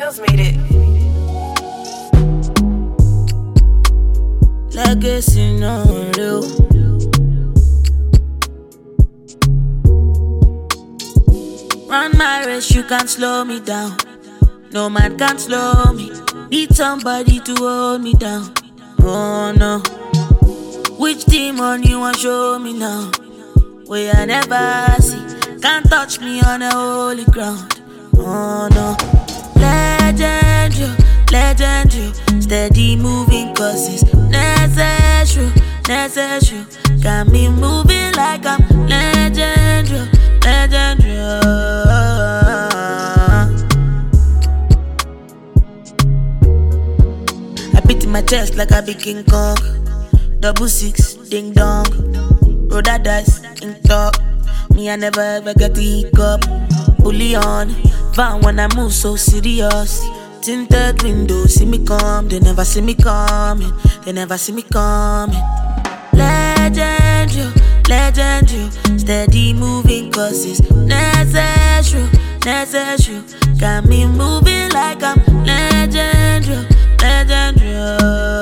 Skills made it. Legacy no real. Run my race, you can't slow me down. No man can slow me. Need somebody to hold me down. Oh no. Which demon you want show me now? Where I never see. Can't touch me on a holy ground. Oh no. Legend you, legend you. Steady moving cause it's necessary, necessary. Got me moving like I'm legend you, legend you. I beat in my chest like I be King Kong. 66, ding dong. Roll that dice, ink talk. Me, I never ever get the hiccup. Bully on, van when I move so serious. Tinted windows, see me come. They never see me coming. They never see me coming. Legend you, legend you. Steady moving cause it's necessary, necessary. Got me moving like I'm legend you, legend you.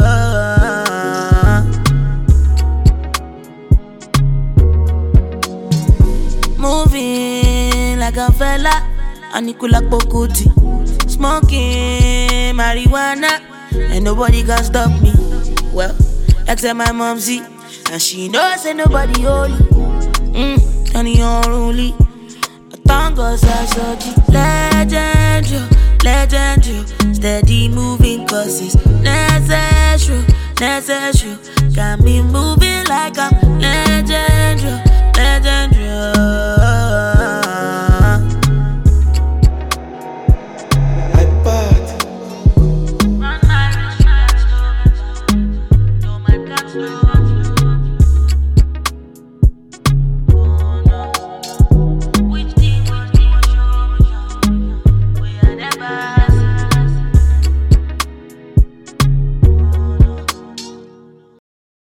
Moving like a fella, Anikula Pokuti. Smoking marijuana, and nobody can stop me. Well, except my momsy, and she knows ain't nobody holy. And he unruly. A tongue's a soji. Legend you, legend you. Steady moving cause it's necessary, necessary. Got me moving like I'm legend.